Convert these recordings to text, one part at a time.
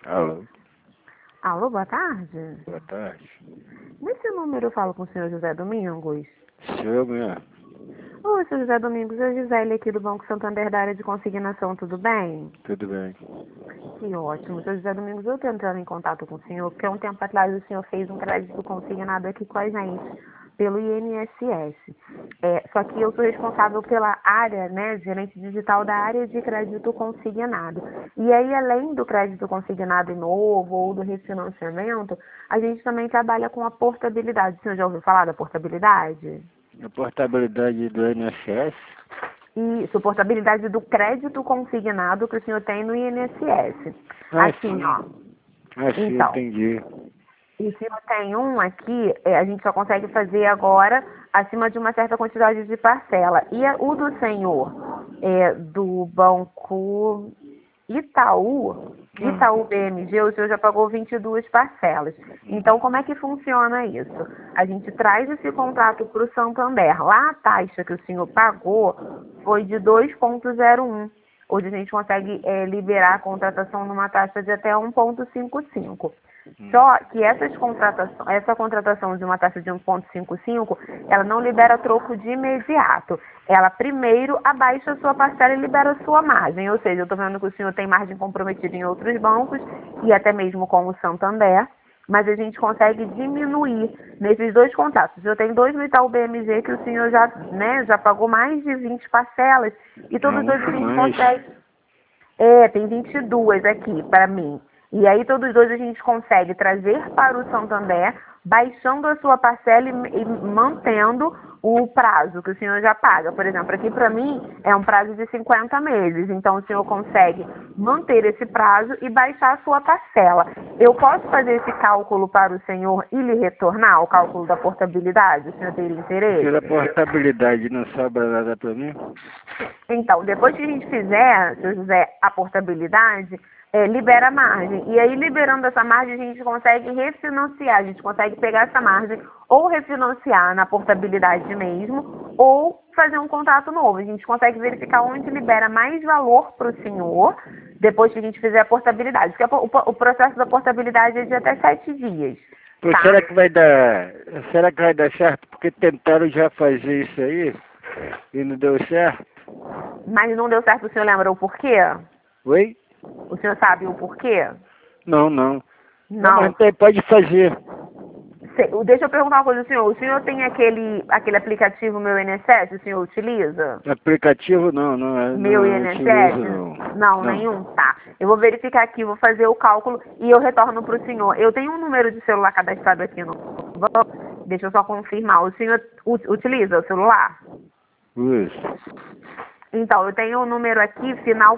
Alô, Alô, boa tarde. boa tarde. Nesse número eu falo com o senhor José Domingos. Sou eu mesmo. Oi, senhor José Domingos, é Gisele aqui do Banco Santander da área de consignação, tudo bem? Tudo bem? Que ótimo. Senhor José Domingos, eu estou entrando em contato com o senhor, porque há um tempo atrás o senhor fez um crédito consignado aqui com a gente, pelo INSS. Só que eu sou responsável pela área, né, gerente digital da área de crédito consignado. E aí, além do crédito consignado novo ou do refinanciamento, a gente também trabalha com a portabilidade. O senhor já ouviu falar da portabilidade? A portabilidade do INSS? E suportabilidade do crédito consignado que o senhor tem no INSS. Ah, Assim, sim. ó. Ah, sim, Então, entendi. o senhor tem um aqui, a gente só consegue fazer agora acima de uma certa quantidade de parcela. E o do senhor do Banco Itaú BMG, o senhor já pagou 22 parcelas. Então, como é que funciona isso? A gente traz esse contrato para o Santander. Lá a taxa que o senhor pagou foi de 2,01. Hoje a gente consegue liberar a contratação numa taxa de até 1,55. Só que essa contratação de uma taxa de 1,55, ela não libera troco de imediato. Ela primeiro abaixa a sua parcela e libera a sua margem. Ou seja, eu estou vendo que o senhor tem margem comprometida em outros bancos e até mesmo com o Santander, mas a gente consegue diminuir nesses dois contratos. Eu tenho dois no Itaú BMG que o senhor já pagou mais de 20 parcelas e todos os dois a Muito gente mais. consegue. Tem 22 aqui para mim. E aí todos os dois a gente consegue trazer para o Santander, baixando a sua parcela e mantendo o prazo que o senhor já paga. Por exemplo, aqui para mim é um prazo de 50 meses. Então o senhor consegue manter esse prazo e baixar a sua parcela. Eu posso fazer esse cálculo para o senhor e lhe retornar, o cálculo da portabilidade? O senhor teria interesse? Pela portabilidade não sobra nada para mim? Então, depois que a gente fizer, se eu fizer a portabilidade, libera a margem. E aí, liberando essa margem, a gente consegue refinanciar. A gente consegue pegar essa margem ou refinanciar na portabilidade mesmo, ou fazer um contrato novo. A gente consegue verificar onde libera mais valor para o senhor, depois que a gente fizer a portabilidade. Porque o processo da portabilidade é de até 7 dias. Pô, Tá? será que vai dar... Será que vai dar certo? Porque tentaram já fazer isso aí e não deu certo. Mas não deu certo, o senhor lembra o porquê? Oi? O senhor sabe o porquê? Não, não. Não, Não. mas pode fazer. Deixa eu perguntar uma coisa, o senhor tem aquele aplicativo Meu INSS, o senhor utiliza? Aplicativo não, não, Meu não utilizo INSS? não. Não, Não. nenhum? Tá. Eu vou verificar aqui, vou fazer o cálculo e eu retorno para o senhor. Eu tenho um número de celular cadastrado aqui no banco, deixa eu só confirmar. O senhor utiliza o celular? Isso. Então, eu tenho o número aqui, final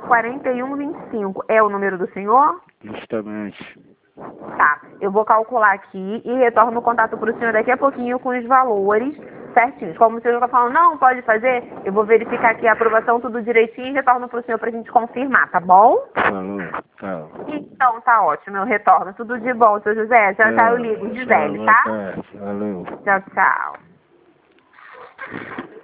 4125. É o número do senhor? Justamente. Tá, eu vou calcular aqui e retorno o contato para o senhor daqui a pouquinho com os valores certinhos. Como o senhor está falando, não pode fazer, eu vou verificar aqui a aprovação, tudo direitinho e retorno para o senhor para a gente confirmar, tá bom? Falou. Tchau. Então, tá ótimo, eu retorno. Tudo de bom, seu José. Já já eu ligo, Tchau, Gisele, boa tá? tarde. Valeu. Tchau, tchau.